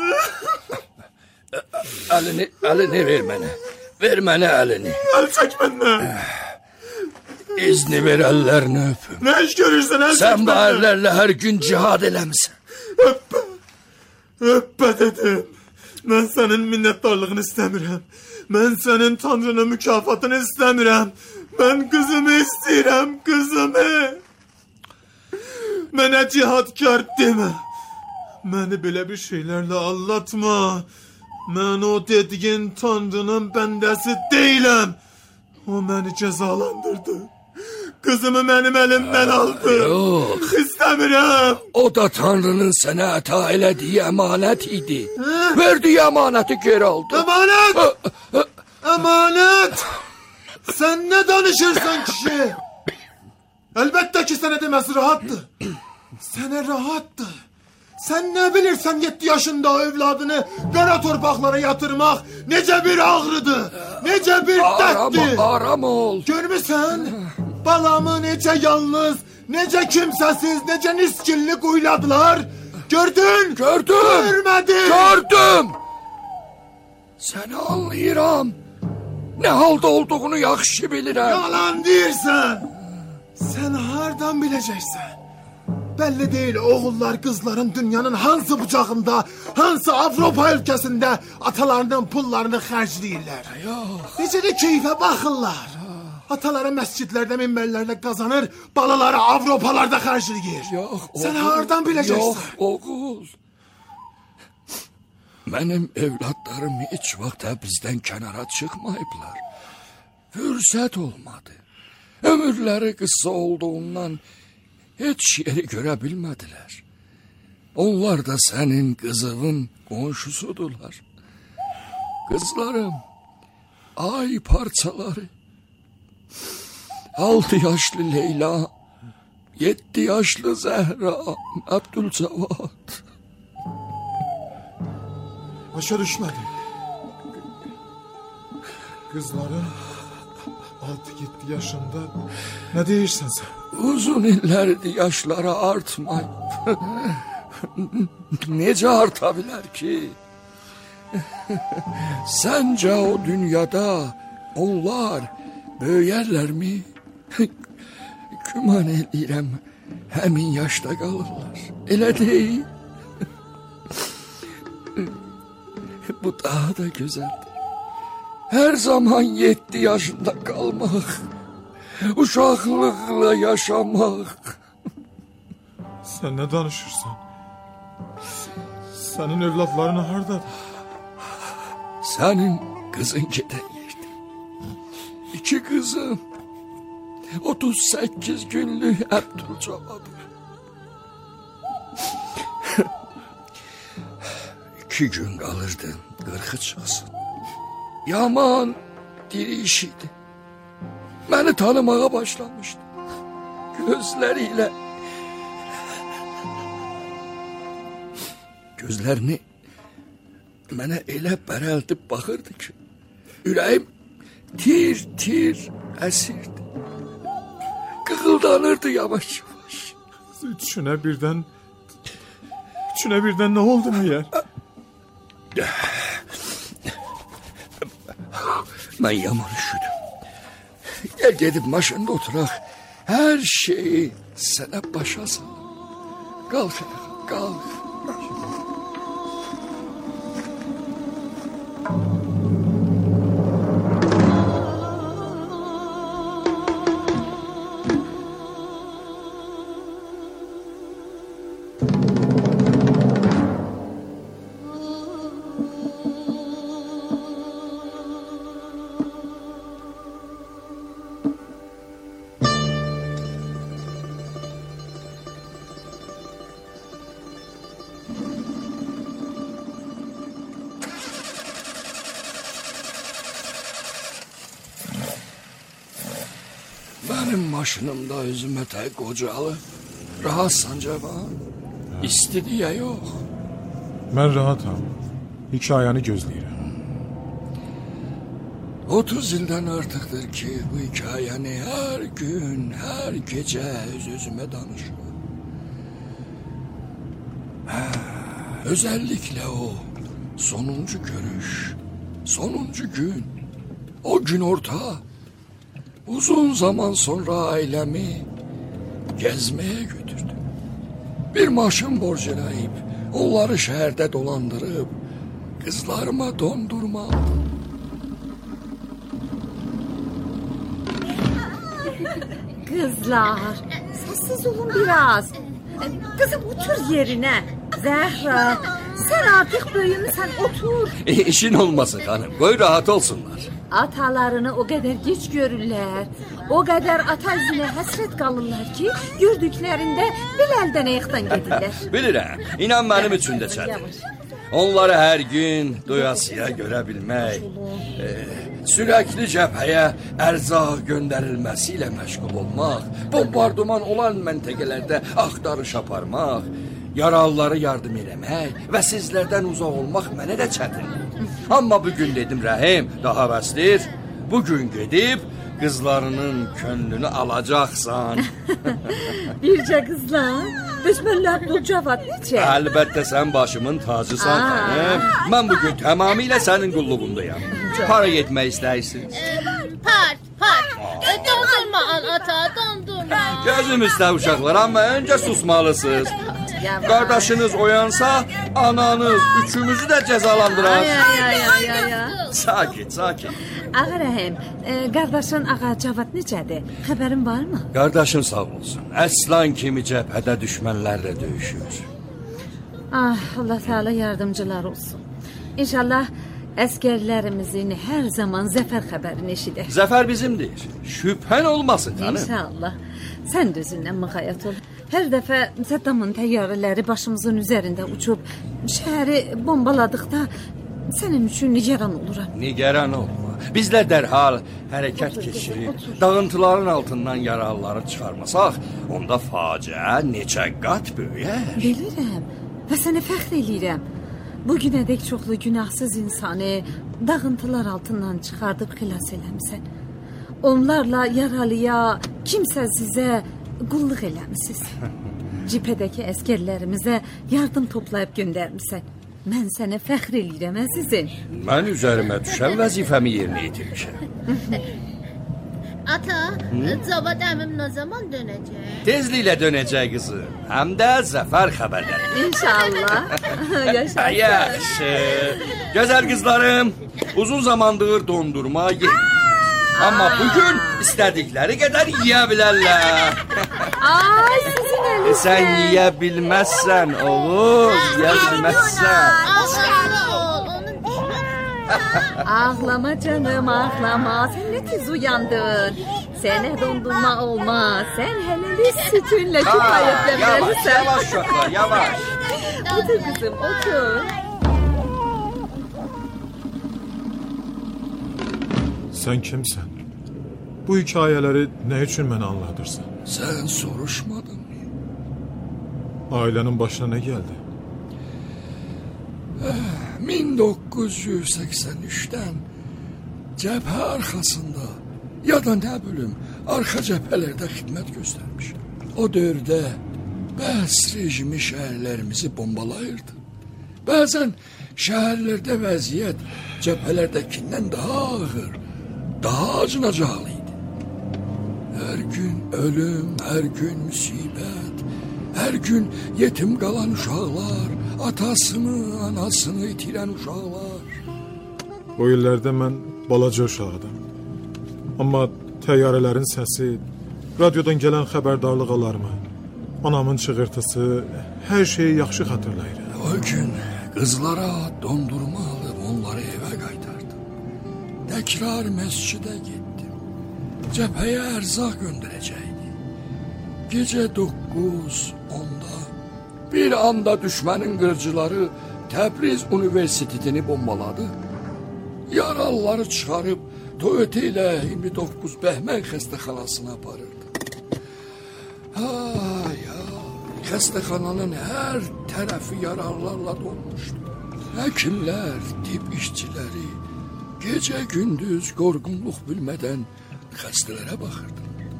Əlini, əlini ver mənə. Ver mənə əlini. Əl çək məndən. İzni ver əllərini öpüm. Nə iş görürsən əl çək Sən məndən. bu əllərlə hər gün cihad eləmisən. Öppə. Öppə dedim. Mən sənin minnətdarlığını istəmirəm. Mən sənin Tanrının mükafatını istəmirəm. Mən qızımı istəyirəm, qızımı. Mənə cihadkar demə. Məni belə bir şeylərlə allatma. Mən o dediyin Tanrının bəndəsi deyiləm. O məni cəzalandırdı. Qızımı mənim əlimdən aldı. Yox. İstəmirəm. O da Tanrının sənə əta elədiyi əmanət idi. Verdiyi əmanəti geri aldı. Əmanət! Əmanət! Sən nə danışırsan kişi? Əlbəttə ki sənə deməsi rahatdır. Sənə rahatdır. Sən nə bilirsən yeddi yaşında övladını qara torpaqlara yatırmaq necə bir ağrıdır, necə bir dərddir. Aram ol. Görmüsən? Balamı necə yalnız, necə kimsəsiz, necə niskinli quyladılar. Gördün? Gördüm. Görmədin? Gördüm. Səni anlayıram. Nə halda olduğunu yaxşı bilirəm. Yalan deyirsən. Sən hardan biləcəksən? Belli değil oğullar qızların dünyanın hansı bucağında, hansı Avropa ülkəsində atalarının pullarını xərcləyirlər. Necə də keyfə baxırlar. Ataları məscidlərdə, minbərlərdə qazanır, balaları Avropalarda xərcləyir. Yox, sən hardan biləcəksən? Yox, oğul. Mənim evladlarım heç vaxt bizdən kənara çıxmayıblar. Fürsət olmadı. Ömürləri qısa olduğundan heç yeri görə bilmədilər. Onlar da sənin qızının qonşusudurlar. Qızlarım, ay parçaları. Altı yaşlı Leyla, yedi yaşlı Zəhra, Abdülcavad. Başa düşmədim. Qızların altı yedi yaşında nə deyirsən sən? Uzun illərdir yaşları artmayıb. Necə arta bilər ki? Səncə o dünyada onlar böyüyərlərmi? Güman edirəm, həmin yaşda qalırlar. Elə deyil. Bu daha da gözəldir. Hər zaman yedi yaşında qalmaq, uşaqlıqla yaşamaq. Sən nə danışırsan? Sənin övladların hardadır? Sənin qızın gedən yerdir. İki qızım, otuz səkkiz günlük Abdülcavad. İki gün qalırdı, qırxı çıxsın. Yaman diri iş idi. Məni tanımağa başlamışdı. Gözləriyle... Gözlərini mənə elə bərəldib baxırdı ki, ürəyim tir-tir əsirdi. Qıqıldanırdı yavaş-yavaş. Üçünə birdən... Üçünə birdən nə oldu məyər? Mən yaman üşüdüm. Gel gedib maşında oturaq. Hər şeyi sənə başa sal. Qalx, qalx. Benim maşınımda özüme tek qocalı. Rahatsan cavan. İstediye yok. Mən rahatam. Hikayəni gözləyirəm. otuz ildən artıqdır ki, bu hikayəni hər gün, hər gecə öz-özümə danışıram. Hə, özəlliklə o sonuncu görüş, sonuncu gün, o gün orta, uzun zaman sonra ailəmi gəzməyə götürdüm. Bir maşın borclayıb, onları şəhərdə dolandırıb, qızlarıma dondurma aldım. Kızlar, sessiz olun biraz. Kızım otur yerine. Zehra, sen artık büyümüsən, otur. E, işin olmasın hanım, koy rahat olsunlar. Atalarını o kadar geç görürler. O kadar ata yüzüne hasret kalırlar ki, gördüklerinde bir elden ayıqdan gedirler. Bilirəm, inan benim üçün də çətin. Onları hər gün doyasıya görə bilmək, e, sürəkli cəbhəyə ərzaq göndərilməsi ilə məşğul olmaq, bombardıman olan məntəqələrdə axtarış aparmaq, Yaralılara yardım eləmək və sizlərdən uzaq olmaq mənə də çətindir. Amma bugün dedim Rəhim, daha bəsdir. Bugün gedib qızlarının könlünü alacaqsan. Bircə qızlar, Bismillah bu cavad necə? Əlbəttə sən başımın tacısan xanım. Mən bugün tamamilə sənin qulluğundayam. Para getmək istəyirsiniz? Park, park. Dondurma al ata, dondurma. Gözüm üstə uşaqlar, amma öncə susmalısınız. Qardaşınız oyansa, ananız üçümüzü də cəzalandırar. Ay, ay, ay, ay, ay. Sakit, sakit. Ağa Rəhim, e, qardaşın ağa Cavad necədir? Xəbərin varmı? Qardaşın sağ olsun. Əslan kimi cəbhədə düşmənlərlə döyüşür. Ah, Allah Teala yardımcılar olsun. İnşallah əskərlərimizin hər zaman zəfər xəbərini eşidər. Zəfər bizimdir. Şübhən olmasın xanım. İnşallah. Sən də özündən müğayət ol. Hər dəfə Səddamın təyyarələri başımızın üzərində uçub şəhəri bombaladıqda sənin üçün nigaran oluram. Nigaran olma. Bizlər dərhal hərəkət keçirib dağıntıların altından yaralıları çıxarmasaq, onda faciə neçə qat böyüyər. Bilirəm və sənə fəxr eləyirəm. Bugünədək çoxlu günahsız insanı dağıntılar altından çıxardıb xilas eləmisən. Onlarla yaralıya, kimsə sizə qulluq eləmisiniz. Ciphədəki əskərlərimizə yardım toplayıb göndərmisən. Mən sənə fəxr eləyirəm əzizim. Mən üzərimə düşən vəzifəmi yerinə yetirmişəm. Ata, Cavad əmim nə zaman dönəcək? Tezliklə dönəcək qızım. Həm də zəfər xəbərləri. İnşallah. Yaşasın. Yaxşı. Gözəl qızlarım, uzun zamandır dondurma yedim. Amma bugün istədikləri qədər yeyə bilərlər. Ay, sizin əlinizdə. Sən yeyə bilməzsən, oğul, yeyə bilməzsən. Ağlama canım, ağlama. Sən nə tez uyandın. Sənə dondurma olmaz. Sən hələli sütünlə kifayətlənməlisən. Yavaş, yavaş uşaqlar, yavaş. Otur qızım, otur. Sən kimsən? Bu hekayələri nə üçün mənə anladırsan? Sən soruşmadın mı? Ailənin başına nə gəldi? min doqquz yüz səksən üçdən cəbhə arxasında ya da nə bilim arxa cəbhələrdə xidmət göstərmişəm. O dövrdə bəs rejimi şəhərlərimizi bombalayırdı. Bəzən şəhərlərdə vəziyyət cəbhələrdəkindən daha ağır, daha acınacaqlı idi. Hər gün ölüm, hər gün müsibət, hər gün yetim qalan uşaqlar, atasını, anasını itirən uşaqlar. O illərdə mən balaca uşaqdım. Amma təyyarələrin səsi, radiodan gələn xəbərdarlıq alarmı, anamın çığırtısı, hər şeyi yaxşı xatırlayıram. O gün qızlara dondurma alıb onları evə qaytardım. Təkrar məscidə getdim. Cəbhəyə ərzaq göndərəcəkdi. Gecə doqquz onda bir anda düşmənin qırıcıları Təbriz Universitetini bombaladı. Yaralıları çıxarıb Toyota ilə iyirmi doqquz Bəhmən xəstəxanasına aparırdı. Ay, ay, xəstəxananın hər tərəfi yaralılarla dolmuşdu. Həkimlər, tibb işçiləri gecə-gündüz qorğunluq bilmədən xəstələrə baxırdı.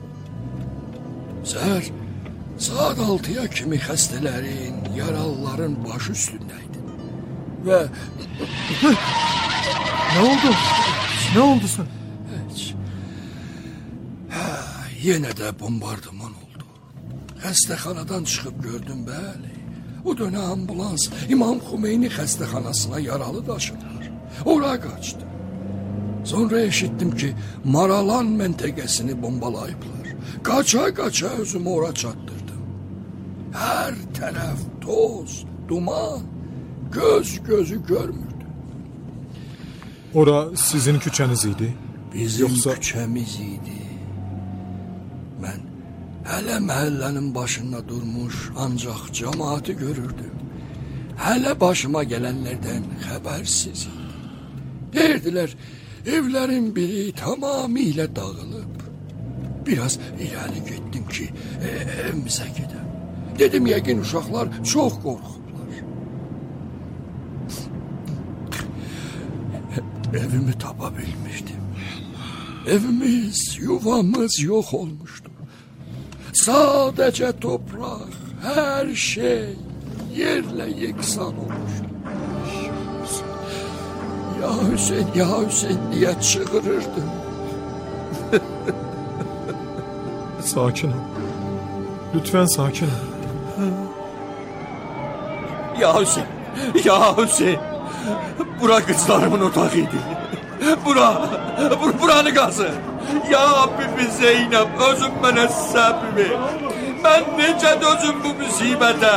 Səhər saat altıya kimi xəstələrin, yaralıların başı üstündəydi. Və... Nə oldu? Nə oldu sən? Heç. Hə, yenə də bombardıman oldu. Xəstəxanadan çıxıb gördüm, bəli. O dönə ambulans İmam Xumeyni xəstəxanasına yaralı daşıdılar. Ora qaçdı. Sonra eşitdim ki, Maralan məntəqəsini bombalayıblar. Qaça-qaça özümü ora çatdırdım. Hər tərəf toz, duman, göz gözü görmürdü. Ora sizin küçəniz idi? Bizim Yoxsa... küçəmiz idi. Mən hələ məhəllənin başında durmuş, ancaq cəmaatı görürdüm. Hələ başıma gələnlərdən xəbərsiz idi. Deyirdilər, evlərin biri tamamilə dağılıb. Biraz irəli getdim ki, evimizə gedəm. Dedim yəqin uşaqlar çox qorxublar. Evimi tapa bilmişdim. Evimiz, yuvamız yox olmuşdu. Sadəcə topraq, hər şey yerlə yeksan olmuşdu. Ya Hüseyin, ya Hüseyin diye çığırırdım. Sakin ol. Lütfen sakin ol. Ya Hüseyin, ya Hüseyin. Bura kızlarımın otağıydı. Bura, bur buranı qazı. Ya Bibi Zeynep, özüm mənə səbimi. Mən necə dözüm bu müsibətə?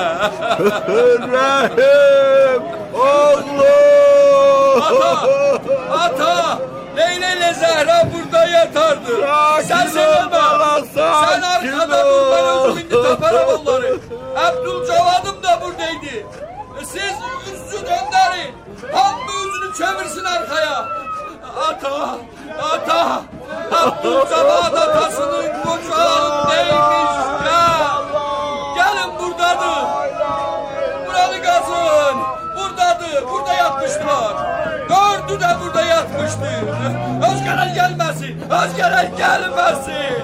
Rahim, Allah! Ata, ata, Leyla ile Zehra burada yatardı. Sen sevme. Sen arkada dur, ben özüm indi taparım onları. Abdülcevadım da buradaydı. Siz üstü döndürün. Hamdi yüzünü çevirsin arkaya. Ata, ata, Abdülcevad atasının kocağı neymiş ya? Gelin buradadır. Buranı kazın. Buradadır, burada yatmışlar. Dördü de burada yatmıştı. Özgeler gelmesin, Özgeler gelmesin.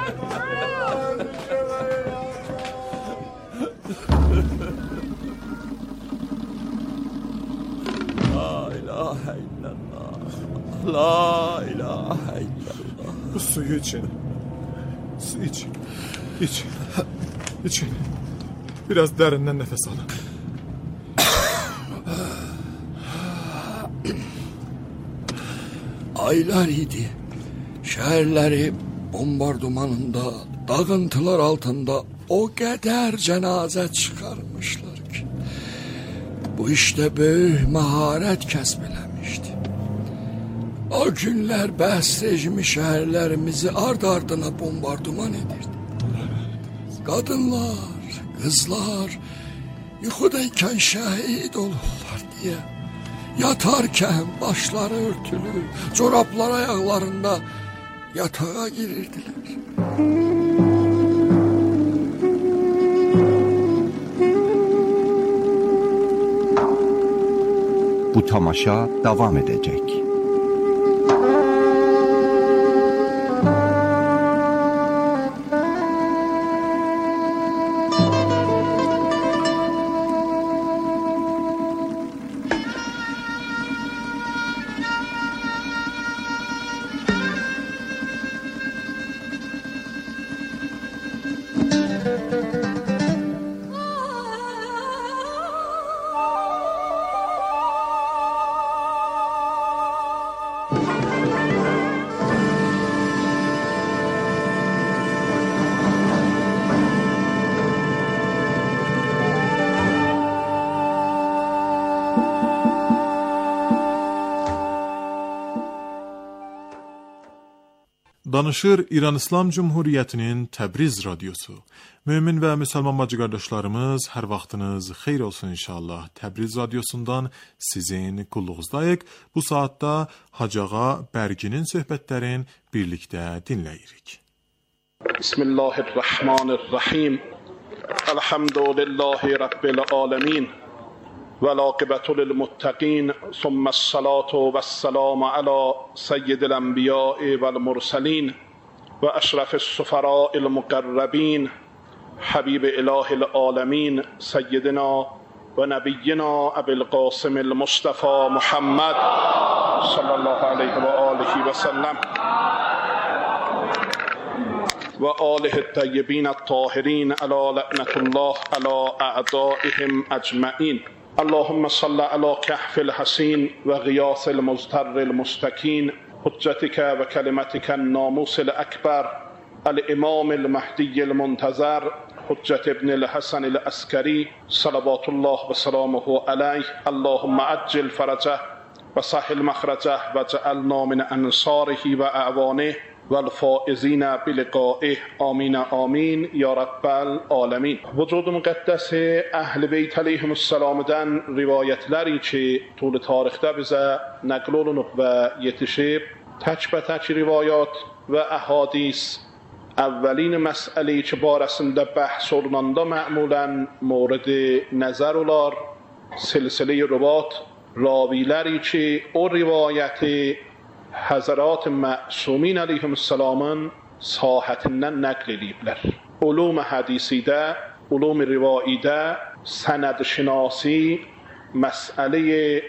La ilahe illallah, la ilahe illallah. Bu suyu için, su için, iç, için. Biraz derinden nefes alın. Aylar idi. Şehirleri bombardımanında, dağıntılar altında o kadar cenaze çıkarmışlar ki. Bu işte büyük maharet kəsb o günler bəs rejimi şehirlerimizi ard ardına bombardıman edirdi. Kadınlar, kızlar yuxudayken şehit olurlar diye. Yatarken başları örtülü, çoraplar ayaklarında yatağa girirdiler. Bu tamaşa devam edecek. Danışır İran İslam Cumhuriyyətinin Təbriz radiosu. Mömin və müsəlman bacı qardaşlarımız, hər vaxtınız xeyir olsun inşallah. Təbriz radiosundan sizin qulluğuzdayıq. Bu saatda Hacağa Bərginin söhbətlərin birlikdə dinləyirik. Bismillahirrahmanirrahim. Elhamdülillahi Rabbil alemin. والعاقبة للمتقين ثم الصلاة والسلام على سيد الأنبياء والمرسلين وأشرف السفراء المقربين حبيب إله العالمين سيدنا ونبينا أبي القاسم المصطفى محمد صلى الله عليه وآله وسلم وآله الطيبين الطاهرين على لعنة الله على أعدائهم أجمعين. اللهم صل على كهف الحسين وغياث المزتر المستكين حجتك وكلمتك الناموس الأكبر الإمام المهدي المنتظر حجة ابن الحسن العسكري صلوات الله وسلامه عليه. اللهم عجل فرجه وسهل مخرجه وجعلنا من أنصاره وأعوانه والفائزین بلقائه آمین آمین یا رب العالمین. وجود müqəddəs Əhl-i Beyt əleyhimussalamdan rivayətləri ki, طول tarixdə bizə nəql olunub və yetişib, tək-bətək rivayat və əhadis اولین مسئله که barəsində bəhs olunanda معمولا مورد nəzər olar silsilə rivayət raviləri ki o rivayəti Həzrat Məsumین əleyhissalamın sahətindən nəql ediblər. Ulum hədisidə, ulum rivaidə, sənəd şinasi, məsələ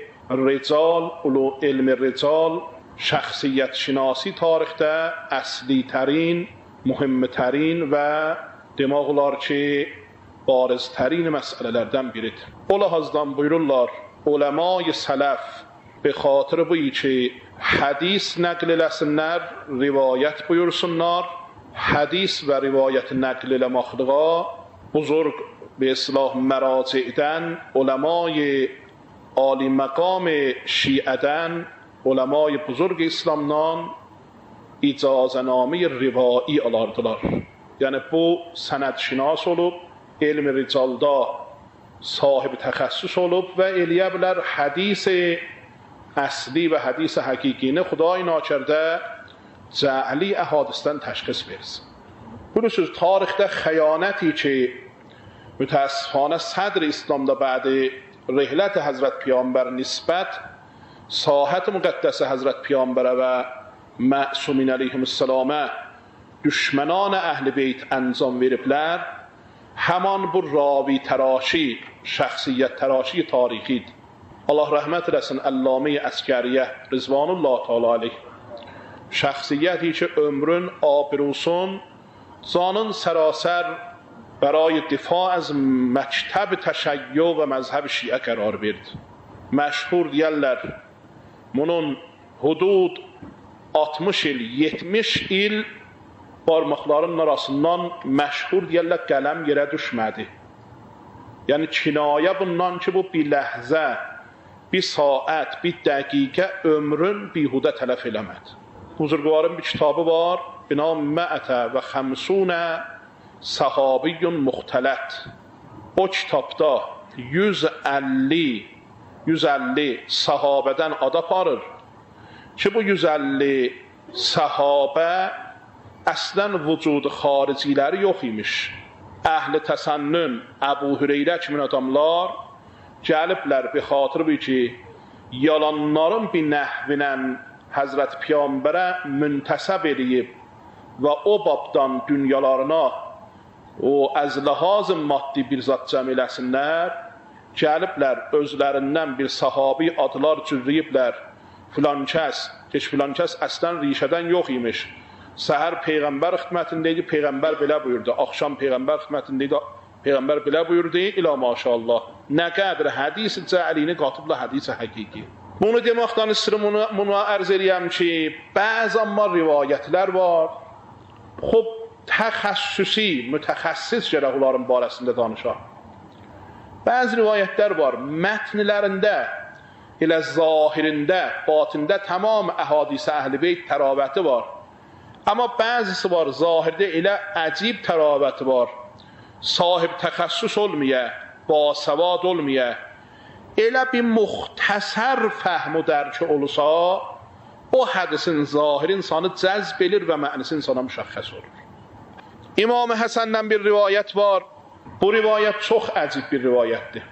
rical, ulum elm rical, şəxsiyyət şinasi tarixdə əsli tərin, mühimtərin və demək olar ki, bariztərin məsələlərdən biridir. O lahazdan buyururlar, uləma-i sələf به خاطر بویی که حدیث نقل eləsinlər, rivayət buyursunlar. Hadis və rivayət nəql eləməkdə buzurg به اصطلاح مراجعدن، علمای عالی مقام شیعدن، علمای بزرگ اسلامdan icazənamə rivai alardılar. Yəni bu sənədşinas olub, elm ricalda sahib təxəssüs olub və eləyə bilər hədis əsli və hədis həqiqini Xuday nakərdə cəli əhadisdən təşxis versin. Bilirsiniz, tarixdə xəyanəti ki mütəəssifانه صدر İslamda bədi rihlət Həzrət Peyğəmbər nisbət sahət müqəddəsə Həzrət Peyğəmbərə və Məsumین əleyhissalamə düşmənان əhl-i beyt انجام veriblər. Həman bu ravi təraşi, şəxsiyyət təraşi tarixidir. Allah rəhmət eləsin Allamə Əskəriyə Rızvanullah Teala aleyh. Şəxsiyyəti ki ömrün abrusun canın sərasər برای دفاع از مکتب تشیع و مذهب شیعه قرار verdi. Məşhur deyərlər, bunun hudud altmış il, yetmiş il barmaqların arasından məşhur deyərlər qələm yerə düşmədi. Yəni kinayə bundan ki bu bir ləhzə, bir saat, bir dəqiqə ömrün bihudə tələf eləmədi. Buzurgvarın bir kitabı var, binam Məətə və Xəmsunə Sahabiyyun Muxtələt. O kitabda yüz əlli yüz əlli sahabədən ad aparır ki bu yüz əlli sahabə əslən vücudu xariciləri yox imiş. Əhl-i təsənnün, Əbu Hüreyrə kimi adamlar gəliblər bir xatır bir ki yalanların bir nəhvinən Həzrət Peyğəmbərə müntəsəb edib və o babdan dünyalarına o az ləhaz maddi bir zat cəm eləsinlər, gəliblər özlərindən bir sahabi adlar cürriyiblər. Filan kəs, heç filan kəs əslən rişədən yox imiş. Səhər Peyğəmbər xidmətində idi, Peyğəmbər belə buyurdu. Axşam Peyğəmbər xidmətində idi, Peyğəmbər belə buyurdu. İlə maşallah. Nə qədər hədis cəlini qatıbla hədis həqiqi. Bunu deməkdən istəyirəm, bunu, bunu ərz eləyəm ki, bəzi amma rivayətlər var. Xub təxəssüsi, mütəxəssis gərək onların barəsində danışaq. Bəzi rivayətlər var, mətnlərində, elə zahirində, batində tamam əhadisə əhl-i beyt təravəti var. Amma bəzisi var, zahirdə elə əcib təravəti var. Sahib təxəssüs olmaya, basavad olmaya, elə bir muxtəsər fəhm و dərki olursa, o hədisin zahir insanı cəzb edir və mənisi insana müşəxəs olur. İmam Həsəndən bir rivayət var. Bu rivayət çox əcib bir rivayətdir.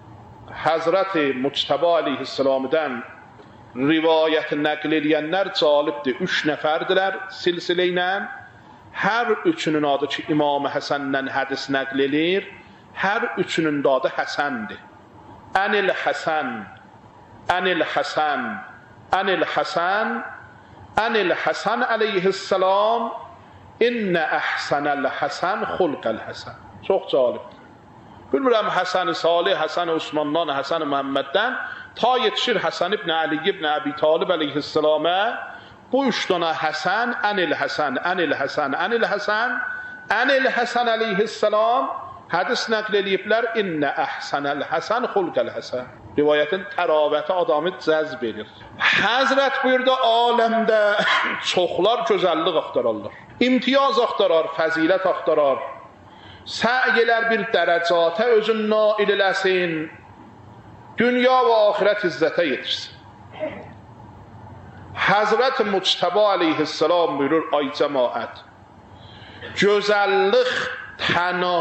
Həzrət Muctəba əleyhissalamdan rivayət nəql edənlər calibdir. Üç nəfərdilər silsilə ilə. Hər üçünün adı ki İmam Həsəndən hədis nəql edir, hər üçünün adı Həsəndir. Ənil Həsən, Ənil Həsən, Ənil Həsən, Ənil Həsən əleyhissalam İnnə əhsənəl Həsən xulqəl Həsən. Çox calibdir. Bilmirəm Həsən-i Salih, Həsən-i Osmandan, Həsən-i Məhəmməddən ta yetişir Həsən ibn Ali ibn Əbi Talib əleyhissalamə. Bu üç dana Həsən, Ənil Həsən, Ənil Həsən, Ənil Həsən, Ənil Həsən əleyhissalam hədis nəql ediblər. İnnə əhsənəl Həsən xulqəl Həsən. Rivayətin təravəti adamı cəzb edir. Həzrət buyurdu, aləmdə çoxlar gözəllik axtararlar. İmtiyaz axtarar, fəzilət axtarar. Səy elər bir dərəcatə özün nail eləsin. Dünya və axirət izzətə yetişsin. Həzrət Muctəba əleyhissalam buyurur, ay cəmaət, gözəllik təna